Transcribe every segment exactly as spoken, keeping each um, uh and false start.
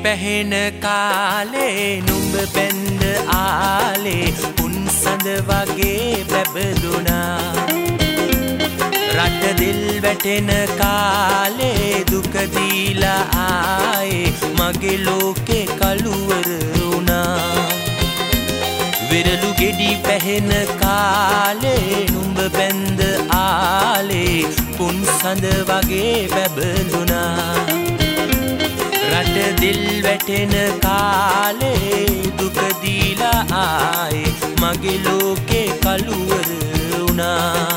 පැහෙන කාලේ නුඹ බැඳ ආලේ උන් සඳ වගේ බැබළුණා රට දිල් වැටෙන කාලේ දුක දීලා ආයේ මගේ ලෝකේ කළුවර වුණා විරලු ගෙඩි පැහෙන කාලේ නුඹ බැඳ ආලේ පුන් සඳ වගේ බැබළුණා රට දිල් වැටෙන කාලේ දුක දීලා ආයේ මගේ ලෝකේ කළුවර වුණා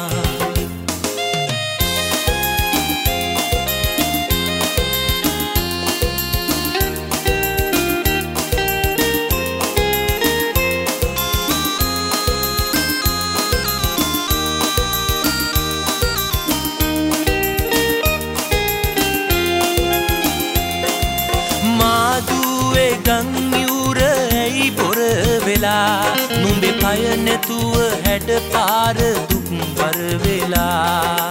ගංයුර ඇයි බොර වෙලා නුඹේ පය නැතුව හැඩ පාර දුක් බර වෙලා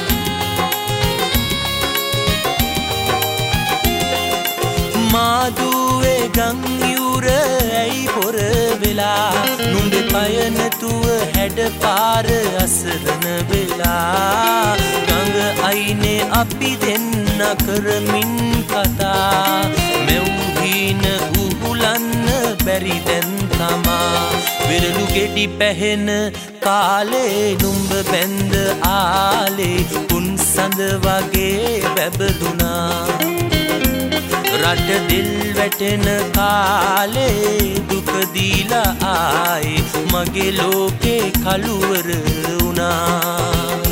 මාදුවේ ගංයුර ඇයි බොර වෙලා නුඹේ පය නැතුව හැඩ පාර අසරණ වෙලා ගඟ අයිනේ අපි දෙන්න කරමින් කතා මෙව්හීන උහුලන්න බැරි දැන් තමා විරලු ගෙඩි පැහෙන කාලේ නුඹ බැඳ ආලේ උන් සඳ වගේ බැබළුණා රට දිල් වැටෙන කාලේ දුක දීලා ආයේ මගේ ලෝකේ කළුවර වුණා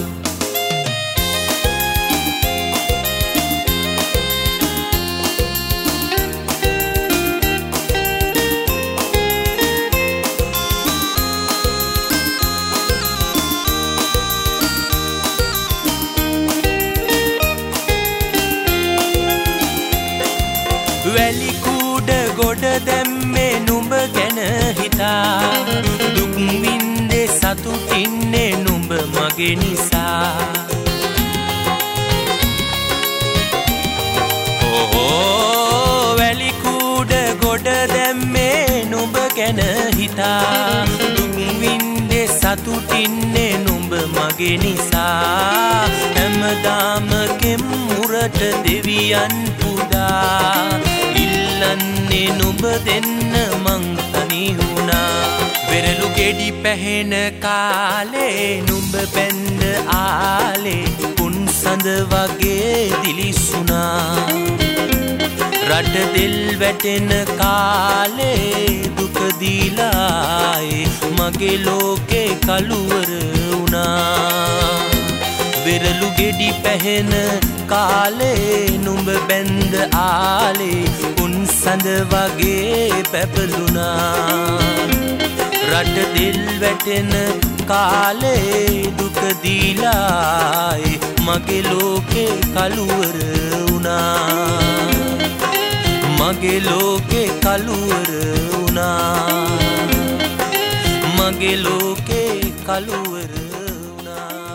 වැලි කුඩ ගොඩ දැම්මේ නුඹ ගැන හිතා දුක් වින්දේ සතුටින්නේ නුඹ මගේ නිසා ඕ වැලි කුඩ ගොඩ දැම්මේ නුඹ ගැන හිතා දුක් වින්දේ සතුටින්නේ නුඹ මගේ නිසා හැමදාම කෙම් මුරට දෙවියන් පුදා ඉල්ලන්නේ නුඹ දෙන්න මං තනි වුණා වෙරළු ගෙඩි පැහෙන කාලේ නුඹ බැඳ ආලේ උන් සඳ වගේ දිලිසුණා රට දිල් වැටෙන කාලේ දුක දීලා ආයේ මගේ ලෝකේ කළුවර වුණා විරලු ගෙඩි පැහෙන කාලේ නුඹ බැඳ ආලේ උන් සඳ වගේ පැපළුණා රට දිල් වැටෙන කාලේ දුක දීලා ආයේ මගේ ලෝකේ කළුවර වුණා මගේ ලෝකේ කළුවර වුණා මගේ ලෝකේ කළුවර වුණා